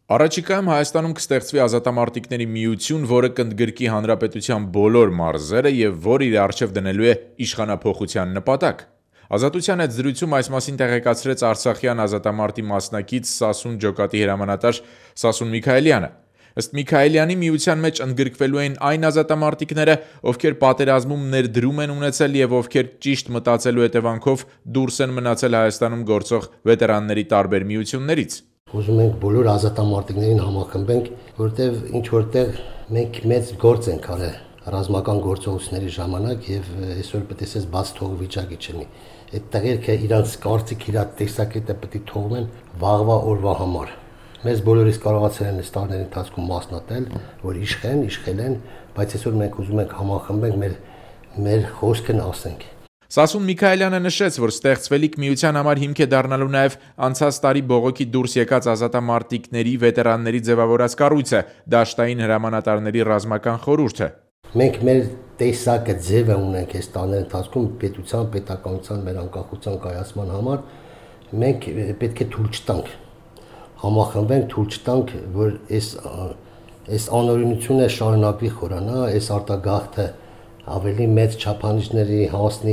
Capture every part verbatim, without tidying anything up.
Առաջիկայում Հայաստանում կստեղծվի ազատամարտիկների միություն, որը կընդգրկի հանրապետության բոլոր մարզերը և որ իր առջև դնելու է իշխանափոխության նպատակ։ Ազատության հետ զրույցում այս մասին տեղեկացրեց Արցախյան ազատամարտի մասնակից Սասուն ջոկատի հրամանատար Սասուն Միքայելյանը։ Ըստ Միքայելյանի, միության մեջ ընդգրկվելու են այն ազատամարտիկները, ովքեր պատերազմում ներդրում են ունեցել և ովքեր ճիշտ մտածելու հետևանքով դուրս են մնացել Հայաստանում գործող վետերանների տարբեր միություններից։ Ուզում ենք բոլոր ազատամարտիկներին համախմբենք, որտեղ ինչ որտեղ մենք մեծ գործ ենք արել ռազմական գործողությունների ժամանակ եւ այսօր պետք է ասես բաց թող վիճակի չլինի։ Այդ տղերքը իրանց կարծիք, իրանց տեսակետը պետք է թողնեն վաղվա օրվա համար։ Մեզ բոլորիս կարողացել են այս տարիների ընթացքում մասնատել, որ իշխեն, իշխել են, բայց այսօր մենք ուզում ենք համախմբենք, մեր մեր խոսքն ասենք։ Սասուն Միքայելյանը նշեց, որ ստեղծվելիք միության համար հիմք է դառնալու նաև անցած տարի բողոքի դուրս եկած ազատամարտիկների վետերանների ձևավորած կառույցը՝ դաշտային հրամանատարների ռազմական խորհուրդը։ Մենք մեր տեսակը ձևը ունենք այս տարիների ընթացքում պետության, պետականության, մեր անկախության կայացման համար, մենք պետք է թույլ չտանք համախմբենք, թույլ չտանք, որ այս այս անօրենությունը շարունակվի խորանա, այս արտագաղթը ավելի մեծ չափանիշների հասնի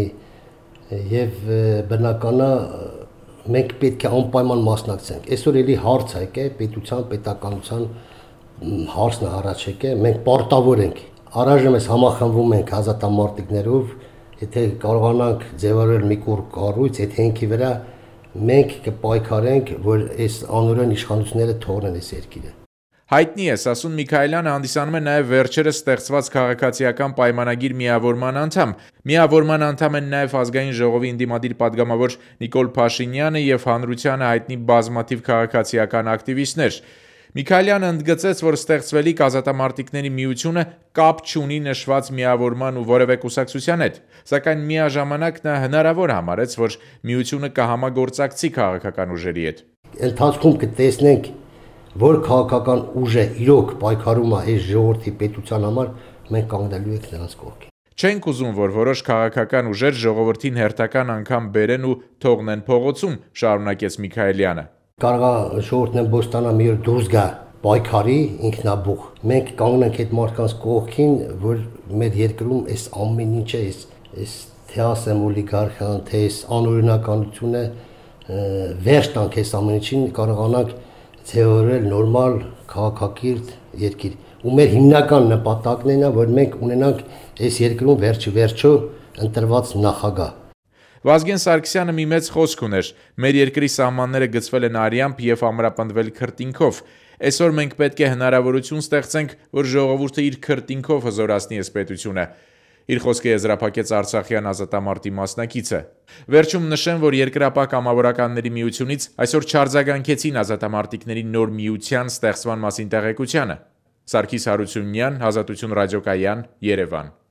եւ բնականա մենք պետք է անպայման մասնակցենք։ Այսօր էլի հարց է եկե պետության, պետականության հարցն առաջ եկե, մենք պարտավոր ենք։ Առայժմ ես համախմբվում ենք ազատամարտիկներով, եթե կարողանանք ձևավորել մի կողմ կառույց, այդ հենքի վրա մենք կպայքարենք, որ այս անօրեն իշխանությունները թողնեն այս երկիրը։ Հայտնի է, Սասուն Միքայելյանը հանդիսանում է նաև վերջերս ստեղծված քաղաքացիական պայմանագիր միավորման անդամ։ Միավորման անդամ են նաև ազգային ժողովի ընդդիմադիր պատգամավոր Նիկոլ Փաշինյանը և հանրությանը հայտնի բազմաթիվ քաղաքացիական ակտիվիստներ։ Միքայելյանը ընդգծեց, որ ստեղծվելիք ազատամարտիկների միությունը կապ չունի նշված միավորման ու որևէ կուսակցության հետ, սակայն միաժամանակ նա հնարավոր համարեց, որ միությունը կհամագործակցի քաղաքական ուժերի հետ։ Ընթացքում կտեսնենք, որ քաղաքական ուժը իրոք պայքարում է այս ժողովրդի պետության համար, մենք կանգնելու ենք նրանց կողքին։ Չենք ուզում, որ որոշ քաղաքական ուժեր ժողովրդին հերթական անգամ բերեն ու թողնեն փողոցում, շարունակեց Միքայելյանը։ Կարող է ժողովուրդն ըմբոստանա մի օր դուրս գա պայքարի ինքնաբուխ։ Մենք կանգնենք այդ մարդկանց կողքին, որ մեր երկրում այս ամեն ինչը, այս այս թեասեմ օլիգարխիան, թե այս անօրինականությունը վերջ տանք այս ամեն ինչին, կարողանանք ձևավորել նորմալ քաղաքակիրթ երկիր։ Ու մեր հիմնական նպատակն է նա, որ մենք ունենանք այս երկրում վերջի վերջո ընտրված նախագահ։ Վազգեն Սարգսյանը մի մեծ խոսք ուներ. մեր երկրի սահմանները գծվել են արյամբ և ամրապնդվել քրտինքով։ Այսօր մենք պետք է հնարավորություն ստեղծենք, որ ժողովուրդը իր քրտինքով հզորացնի այս պետությունը։ Իր խոսքը եզրափակեց Արցախյան ազատամարտի մասնակիցը։ Վերջում նշեմ, որ Երկրապահ կամավորականների միությունից այսօր չարձագանքեցին ազատամարտիկների նոր միության ստեղծման մասին տեղեկությանը։ Սարգիս Հարությունյան, Ազատություն ռադիոկայան, Երևան։